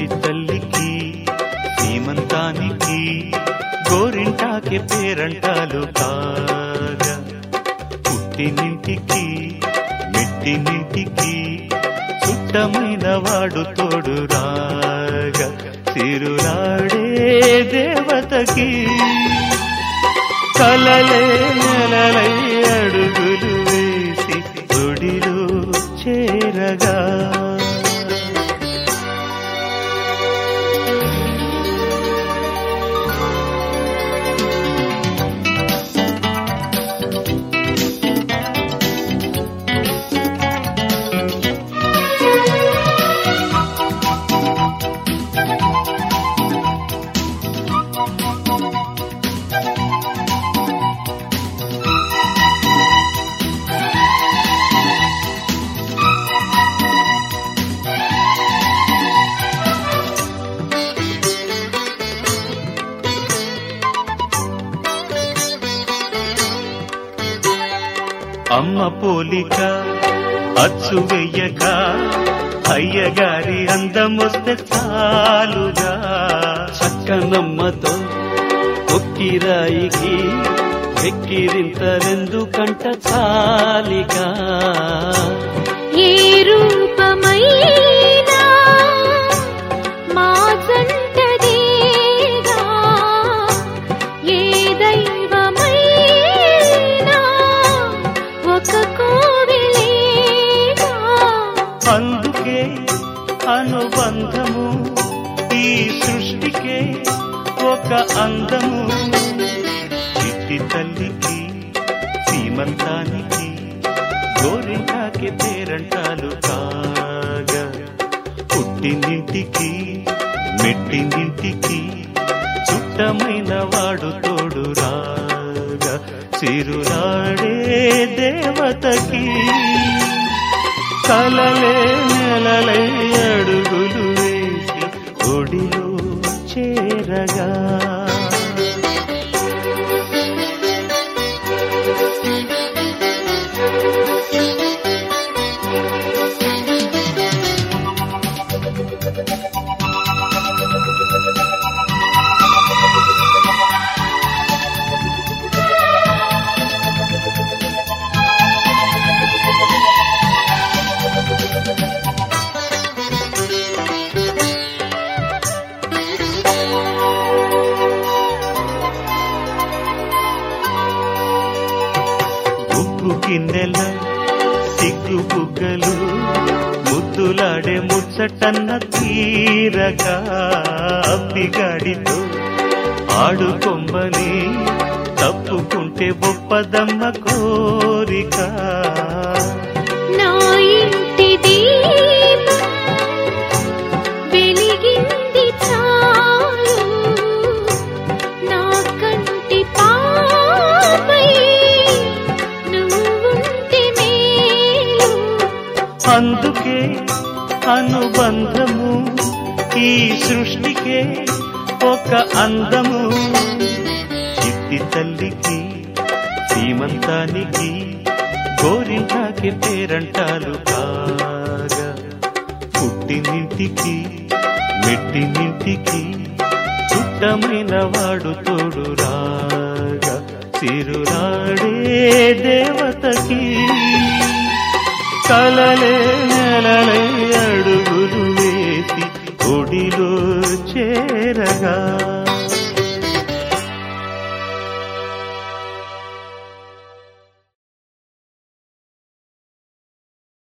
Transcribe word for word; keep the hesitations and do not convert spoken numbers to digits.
తల్లికి సీమంతానికి గోరింటాకి పేరంటాలు కాగా పుట్టినింటికి మెట్టినింటికి చుట్టమైన వాడు తోడు రాగా తిరునాడే దేవతకి కలలే నెలలై అడుగులు వేసి గుడిలో చేరగా అమ్మ పోలిక అచ్చు వెయ్యక అయ్యగారి అందమొస్తే చాలుగా చక్కనమ్మతో ఒక్కిరాయికి ఎక్కిరింతలెందుకంట చాలిగా ఏ రూపమైనా మా జంటదేగా ఏ దైవమైనా ఒక కోవిలేగా అందుకే అనుబంధము ఈ సృష్టికే ఒక అందము చిట్టి తల్లికి సీమంతానికి గోరింటాకి పేరంటాలు కాగా పుట్టినింటికి మెట్టినింటికి చుట్టమైన వాడు తోడు రాగా చిరునాడే దేవతకి కలలే నెలలై అడుగులు వేసి ఒడిలో చేరగా కిన్నెల సిగ్గు బుగ్గలు ముద్దులాడే ముచ్చటన్న తీరగా అప్పిగాడితో ఆడుకొమ్మని తప్పుకుంటే బొప్పదమ్మ కోరిక నా ఇంటి దీపం వెలిగింది చాలు నా కంటి పాపై అందుకే అనుబంధము ఈ సృష్టికే ఒక అందము చిట్టి తల్లికి సీమంతానికి గోరింటాకి పేరంటాలు కాగా పుట్టినింటికి మెట్టినింటికి చుట్టమైన వాడు తోడు రాగా చిరునాడే దేవతకి కలలే నెలలై అడుగులు వేసి ఒడిలో చేరగా